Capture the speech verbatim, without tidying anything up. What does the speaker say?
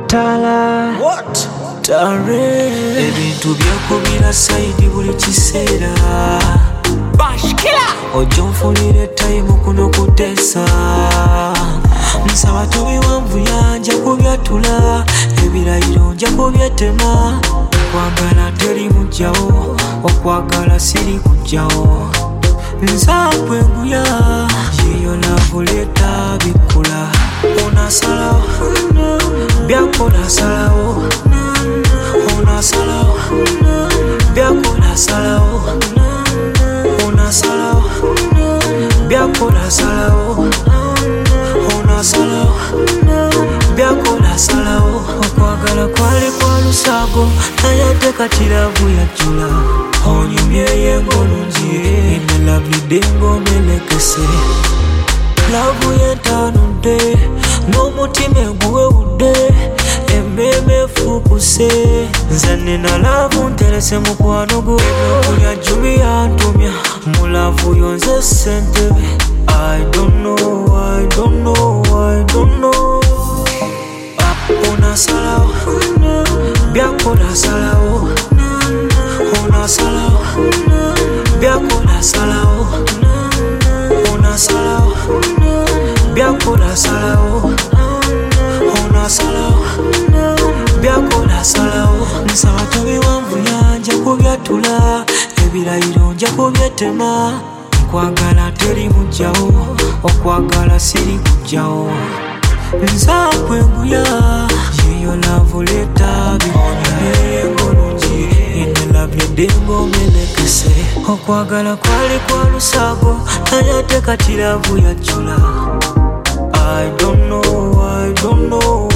Tala What? Tare ebintu byakubira saidi buli kiseera Bashkila ojo nfunire time kuno kutesa nsaba tubiwanvu yanja kubyatula ebirayiro nja kubyetema okwagala teri mujjawo okwagala siri kujjawo nzakwe nguya yeyo navuleta bikula onasalawo byakola salawo onasalawo byakola salawo onasalawo byakola salawo onasalawo byakola salawo okwagala kwali kwa lusago naye ate katiravu yajjula onyumyeye ng'olungi enelabidde ng'omelekese lavu yentanudde n'omutima eguwewudde emmeeme efukuse nze nina lavu nterese mukwano gwo ebyokulya jjumi yantumya mulavu yonze ssentebe I don't know, I don't know, I don't know. Onasalawo byakola salawo onasalawo byakola salawo onasalawo byakola salawo onasalawo byakola salawo nsaba tubiwanvu yanja kubyatula ebirayiro nja kubyetema okwagala teri mujjawo okwagala siri kujjawo nzakwe nguya yeyo navuleta bikonyumyeye ng'olungi enelabidde ng'omelekese okwagala kwali kwa lusago naye ate katiravu yajjula I don't know, I don't know